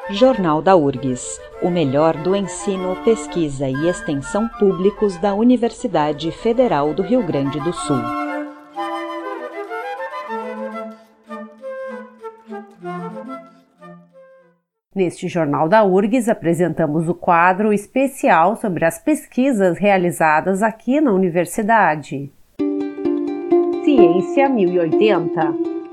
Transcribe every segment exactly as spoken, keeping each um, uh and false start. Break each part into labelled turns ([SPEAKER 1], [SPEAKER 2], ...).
[SPEAKER 1] Jornal da U R G S, o melhor do ensino, pesquisa e extensão públicos da Universidade Federal do Rio Grande do Sul.
[SPEAKER 2] Neste Jornal da U R G S apresentamos o quadro especial sobre as pesquisas realizadas aqui na universidade. Ciência mil e oitenta.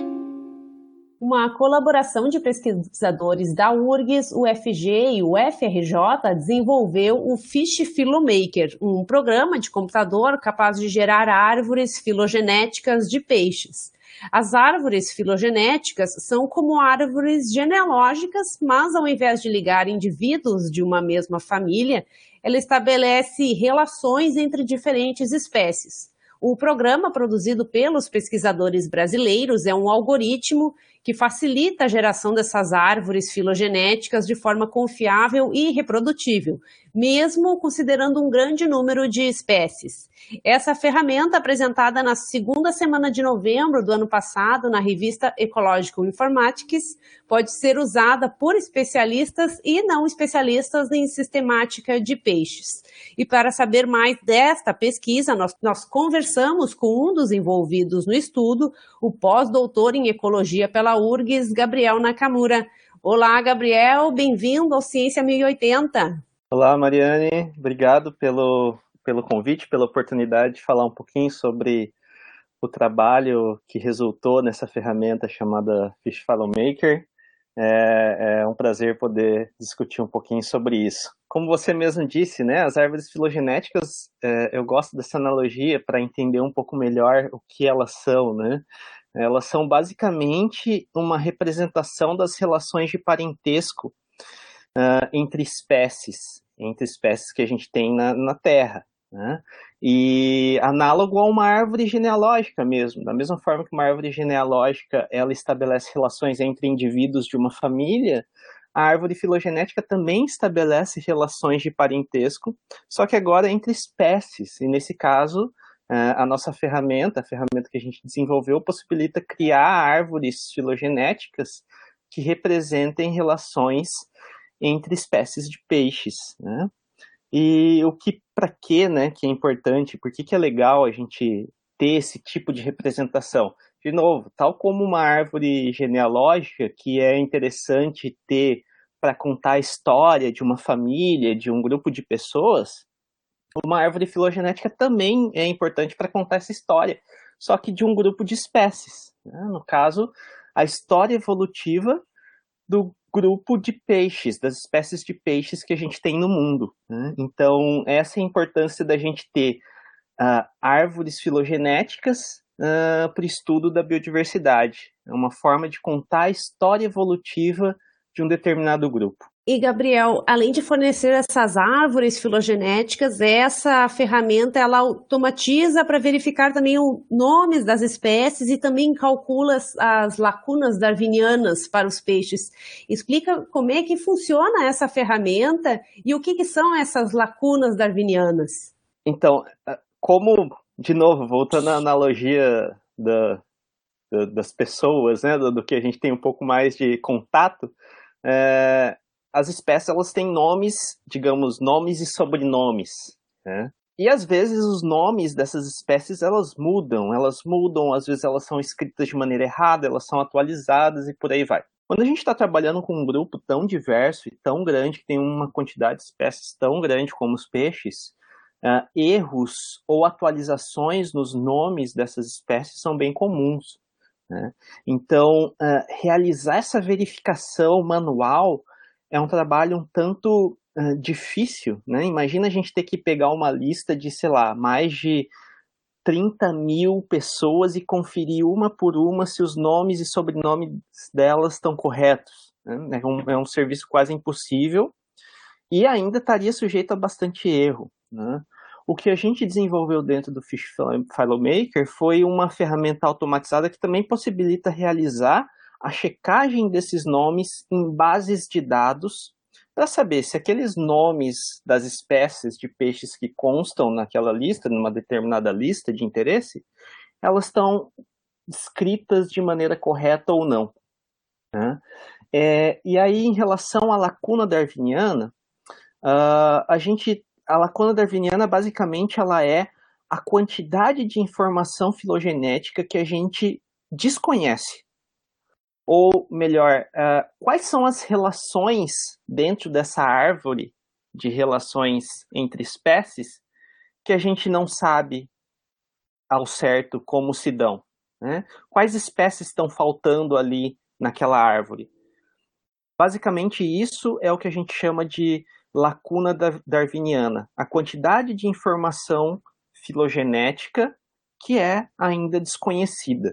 [SPEAKER 2] Uma colaboração de pesquisadores da U R G S, U F G e U F R J desenvolveu o Fish Philomaker, um programa de computador capaz de gerar árvores filogenéticas de peixes. As árvores filogenéticas são como árvores genealógicas, mas ao invés de ligar indivíduos de uma mesma família, ela estabelece relações entre diferentes espécies. O programa produzido pelos pesquisadores brasileiros é um algoritmo que facilita a geração dessas árvores filogenéticas de forma confiável e reprodutível, mesmo considerando um grande número de espécies. Essa ferramenta, apresentada na segunda semana de novembro do ano passado na revista Ecological Informatics, pode ser usada por especialistas e não especialistas em sistemática de peixes. E para saber mais desta pesquisa, nós, nós conversamos com um dos envolvidos no estudo, o pós-doutor em Ecologia pela U R G S, Gabriel Nakamura. Olá, Gabriel, bem-vindo ao Ciência mil e oitenta.
[SPEAKER 3] Olá, Mariane, obrigado pelo, pelo convite, pela oportunidade de falar um pouquinho sobre o trabalho que resultou nessa ferramenta chamada Fish Philomaker. É, é um prazer poder discutir um pouquinho sobre isso. Como você mesmo disse, né, as árvores filogenéticas, é, eu gosto dessa analogia para entender um pouco melhor o que elas são, né? Elas são basicamente uma representação das relações de parentesco uh, entre espécies, entre espécies que a gente tem na, na Terra, né? E análogo a uma árvore genealógica mesmo, da mesma forma que uma árvore genealógica ela estabelece relações entre indivíduos de uma família, a árvore filogenética também estabelece relações de parentesco, só que agora entre espécies, e nesse caso a nossa ferramenta, a ferramenta que a gente desenvolveu, possibilita criar árvores filogenéticas que representem relações entre espécies de peixes, né? E o que, para que, né, que é importante, por que que é legal a gente ter esse tipo de representação? De novo, tal como uma árvore genealógica, que é interessante ter para contar a história de uma família, de um grupo de pessoas, uma árvore filogenética também é importante para contar essa história, só que de um grupo de espécies, né? No caso, a história evolutiva do grupo de peixes, das espécies de peixes que a gente tem no mundo, né? Então, essa é a importância da gente ter uh, árvores filogenéticas uh, para o estudo da biodiversidade. É uma forma de contar a história evolutiva de um determinado grupo.
[SPEAKER 2] E, Gabriel, além de fornecer essas árvores filogenéticas, essa ferramenta ela automatiza para verificar também os nomes das espécies e também calcula as, as lacunas darwinianas para os peixes. Explica como é que funciona essa ferramenta e o que, que são essas lacunas darwinianas.
[SPEAKER 3] Então, como, de novo, voltando à analogia da, da, das pessoas, né, do, do que a gente tem um pouco mais de contato, é, as espécies elas têm nomes, digamos, nomes e sobrenomes, né? E às vezes os nomes dessas espécies elas mudam, elas mudam, às vezes elas são escritas de maneira errada, elas são atualizadas e por aí vai. Quando a gente está trabalhando com um grupo tão diverso e tão grande, que tem uma quantidade de espécies tão grande como os peixes, uh, erros ou atualizações nos nomes dessas espécies são bem comuns, né? Então, uh, realizar essa verificação manual é um trabalho um tanto uh, difícil, né? Imagina a gente ter que pegar uma lista de, sei lá, mais de trinta mil pessoas e conferir uma por uma se os nomes e sobrenomes delas estão corretos, né? É um, é um serviço quase impossível e ainda estaria sujeito a bastante erro, né? O que a gente desenvolveu dentro do Fish Philomaker foi uma ferramenta automatizada que também possibilita realizar a checagem desses nomes em bases de dados para saber se aqueles nomes das espécies de peixes que constam naquela lista, numa determinada lista de interesse, elas estão escritas de maneira correta ou não, né? É, e aí, em relação à lacuna darwiniana, uh, a gente, a lacuna darwiniana, basicamente, ela é a quantidade de informação filogenética que a gente desconhece. Ou, melhor, uh, quais são as relações dentro dessa árvore de relações entre espécies que a gente não sabe ao certo como se dão, né? Quais espécies estão faltando ali naquela árvore? Basicamente, isso é o que a gente chama de lacuna darwiniana, a quantidade de informação filogenética que é ainda desconhecida.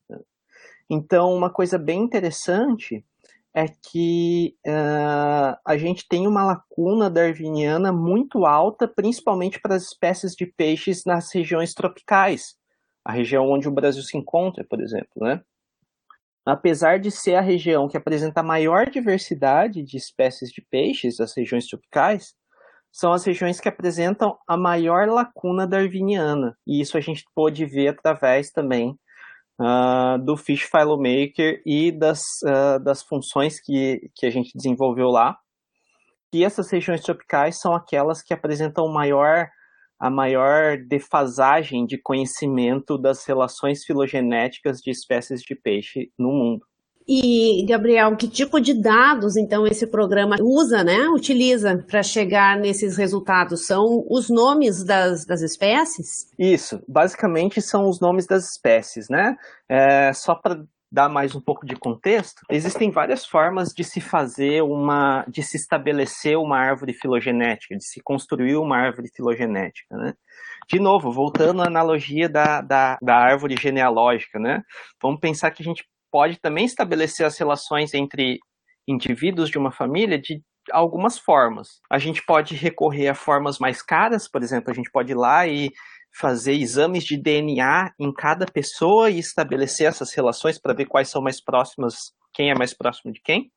[SPEAKER 3] Então, uma coisa bem interessante é que uh, a gente tem uma lacuna darwiniana muito alta, principalmente para as espécies de peixes nas regiões tropicais, a região onde o Brasil se encontra, por exemplo, né? Apesar de ser a região que apresenta a maior diversidade de espécies de peixes, as regiões tropicais, são as regiões que apresentam a maior lacuna darwiniana. E isso a gente pôde ver através também uh, do Fish FiloMaker e das, uh, das funções que, que a gente desenvolveu lá. E essas regiões tropicais são aquelas que apresentam maior, a maior defasagem de conhecimento das relações filogenéticas de espécies de peixe no mundo.
[SPEAKER 2] E, Gabriel, que tipo de dados, então, esse programa usa, né, utiliza para chegar nesses resultados? São os nomes das, das espécies?
[SPEAKER 3] Isso, basicamente são os nomes das espécies, né? É, só para dar mais um pouco de contexto, existem várias formas de se fazer uma, de se estabelecer uma árvore filogenética, de se construir uma árvore filogenética, né? De novo, voltando à analogia da, da, da árvore genealógica, né? Vamos pensar que a gente pode também estabelecer as relações entre indivíduos de uma família de algumas formas. A gente pode recorrer a formas mais caras, por exemplo, a gente pode ir lá e fazer exames de D N A em cada pessoa e estabelecer essas relações para ver quais são mais próximas, quem é mais próximo de quem.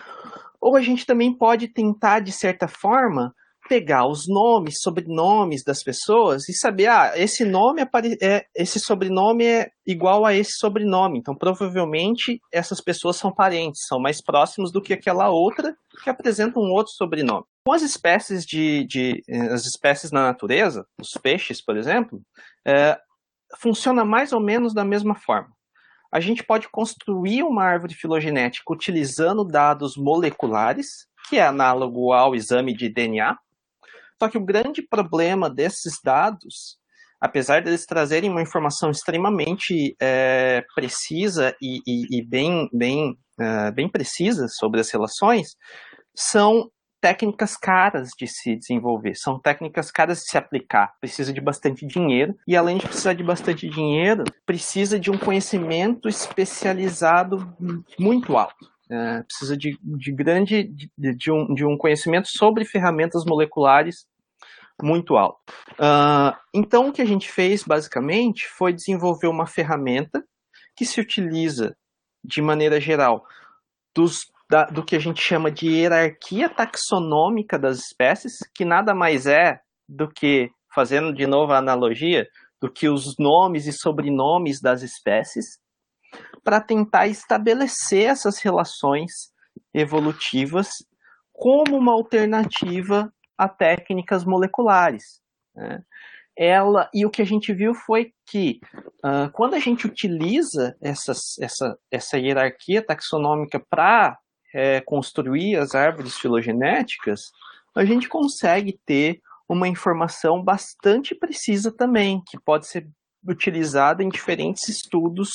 [SPEAKER 3] Ou a gente também pode tentar, de certa forma, pegar os nomes, sobrenomes das pessoas e saber, ah, esse nome é, esse sobrenome é igual a esse sobrenome, então provavelmente essas pessoas são parentes, são mais próximos do que aquela outra que apresenta um outro sobrenome. Com as espécies de, de as espécies na natureza, os peixes, por exemplo, é, funciona mais ou menos da mesma forma. A gente pode construir uma árvore filogenética utilizando dados moleculares, que é análogo ao exame de D N A. Só que o grande problema desses dados, apesar deles trazerem uma informação extremamente é, precisa e, e, e bem, bem, uh, bem precisa sobre as relações, são técnicas caras de se desenvolver, são técnicas caras de se aplicar, precisa de bastante dinheiro, e além de precisar de bastante dinheiro, precisa de um conhecimento especializado muito alto. É, precisa de, de grande de, de, um, de um conhecimento sobre ferramentas moleculares muito alto. Uh, então, o que a gente fez, basicamente, foi desenvolver uma ferramenta que se utiliza, de maneira geral, dos, da, do que a gente chama de hierarquia taxonômica das espécies, que nada mais é do que, fazendo de novo a analogia, do que os nomes e sobrenomes das espécies, para tentar estabelecer essas relações evolutivas como uma alternativa a técnicas moleculares, né? Ela, e o que a gente viu foi que uh, quando a gente utiliza essas, essa, essa hierarquia taxonômica para é, construir as árvores filogenéticas, a gente consegue ter uma informação bastante precisa também, que pode ser utilizada em diferentes estudos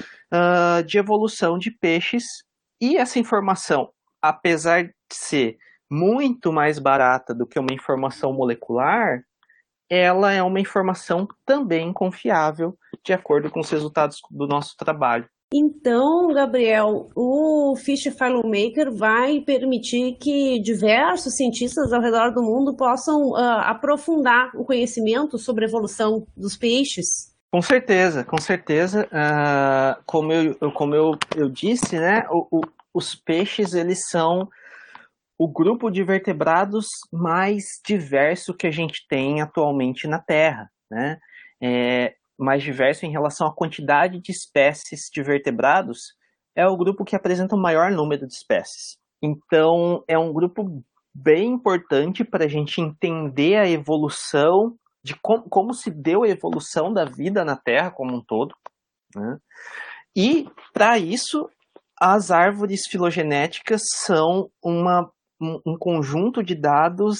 [SPEAKER 3] Uh, de evolução de peixes, e essa informação, apesar de ser muito mais barata do que uma informação molecular, ela é uma informação também confiável, de acordo com os resultados do nosso trabalho.
[SPEAKER 2] Então, Gabriel, o Fish FiloMaker vai permitir que diversos cientistas ao redor do mundo possam uh, aprofundar o conhecimento sobre a evolução dos peixes?
[SPEAKER 3] Com certeza, com certeza. Uh, como eu, como eu, eu disse, né, o, o, os peixes, eles são o grupo de vertebrados mais diverso que a gente tem atualmente na Terra, né? É, mais diverso em relação à quantidade de espécies de vertebrados é o grupo que apresenta o maior número de espécies. Então, é um grupo bem importante para a gente entender a evolução, de como, como se deu a evolução da vida na Terra como um todo, né? E, para isso, as árvores filogenéticas são uma, um, um conjunto de dados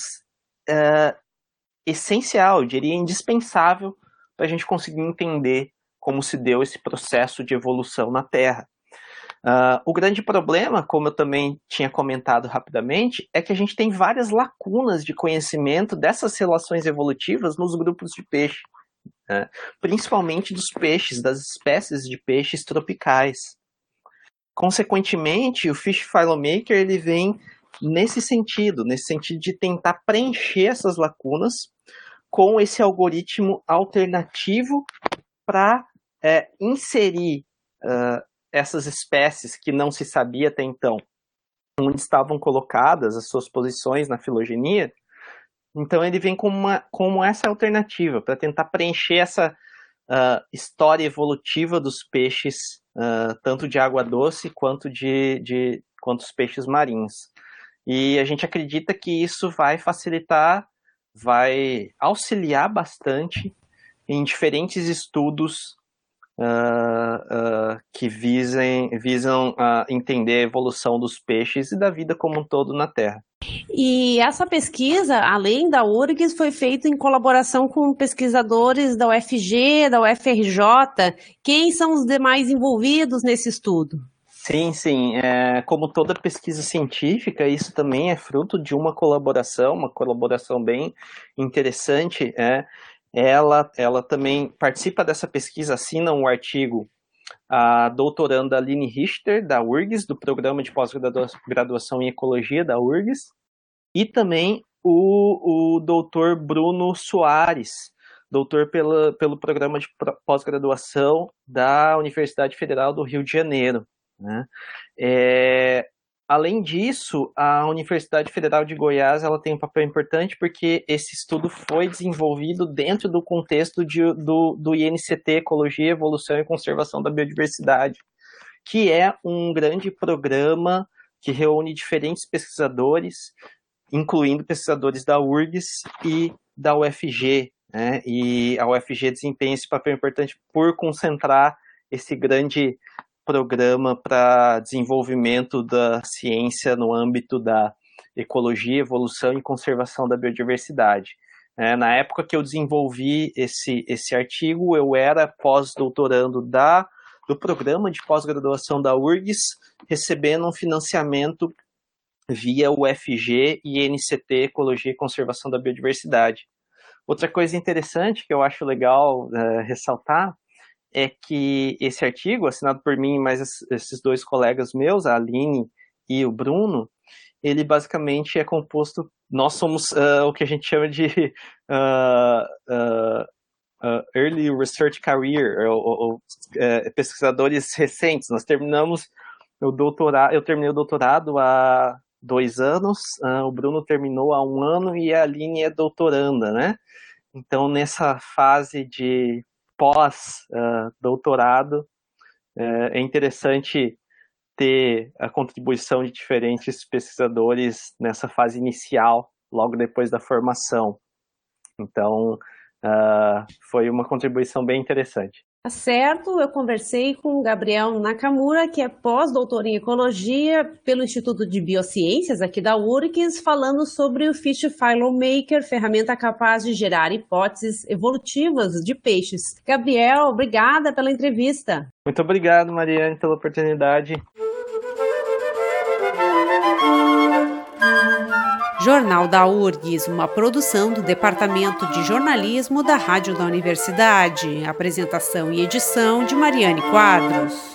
[SPEAKER 3] é, essencial, eu diria indispensável, para a gente conseguir entender como se deu esse processo de evolução na Terra. Uh, o grande problema, como eu também tinha comentado rapidamente, é que a gente tem várias lacunas de conhecimento dessas relações evolutivas nos grupos de peixe, né? Principalmente dos peixes, das espécies de peixes tropicais. Consequentemente, o Fish Filomaker ele vem nesse sentido, nesse sentido de tentar preencher essas lacunas com esse algoritmo alternativo para é, inserir uh, essas espécies que não se sabia até então, onde estavam colocadas as suas posições na filogenia. Então ele vem como, uma, como essa alternativa, para tentar preencher essa uh, história evolutiva dos peixes, uh, tanto de água doce quanto, de, de, quanto os peixes marinhos. E a gente acredita que isso vai facilitar, vai auxiliar bastante em diferentes estudos Uh, uh, que visem, visam uh, entender a evolução dos peixes e da vida como um todo na Terra.
[SPEAKER 2] E essa pesquisa, além da U R G S, foi feita em colaboração com pesquisadores da U F G, da U F R J. Quem são os demais envolvidos nesse estudo?
[SPEAKER 3] Sim, sim. É, como toda pesquisa científica, isso também é fruto de uma colaboração, uma colaboração bem interessante. É, ela, ela também participa dessa pesquisa, assina um artigo a doutoranda Aline Richter, da U R G S, do Programa de Pós-Graduação em Ecologia da U R G S, e também o, o doutor Bruno Soares, doutor pela, pelo Programa de Pós-Graduação da Universidade Federal do Rio de Janeiro, né? É, além disso, a Universidade Federal de Goiás ela tem um papel importante porque esse estudo foi desenvolvido dentro do contexto de, do, do I N C T, Ecologia, Evolução e Conservação da Biodiversidade, que é um grande programa que reúne diferentes pesquisadores, incluindo pesquisadores da U R G S e da U F G, né? E a U F G desempenha esse papel importante por concentrar esse grande programa para desenvolvimento da ciência no âmbito da ecologia, evolução e conservação da biodiversidade. É, na época que eu desenvolvi esse, esse artigo, eu era pós-doutorando da, do programa de pós-graduação da U R G S, recebendo um financiamento via U F G e I N C T, Ecologia e Conservação da Biodiversidade. Outra coisa interessante que eu acho legal uh, ressaltar é que esse artigo, assinado por mim e mais esses dois colegas meus, a Aline e o Bruno, ele basicamente é composto, nós somos uh, o que a gente chama de uh, uh, uh, Early Research Career, ou, ou uh, pesquisadores recentes. Nós terminamos o doutorado, eu terminei o doutorado há dois anos, uh, o Bruno terminou há um ano e a Aline é doutoranda, né? Então, nessa fase de pós-doutorado, uh, uh, é interessante ter a contribuição de diferentes pesquisadores nessa fase inicial, logo depois da formação. Então, uh, foi uma contribuição bem interessante.
[SPEAKER 2] Tá certo, eu conversei com o Gabriel Nakamura, que é pós-doutor em Ecologia pelo Instituto de Biociências aqui da U R G S, falando sobre o Fish Filomaker, ferramenta capaz de gerar hipóteses evolutivas de peixes. Gabriel, obrigada pela entrevista.
[SPEAKER 3] Muito obrigado, Mariane, pela oportunidade.
[SPEAKER 2] Jornal da U R G S, uma produção do Departamento de Jornalismo da Rádio da Universidade. Apresentação e edição de Mariane Quadros.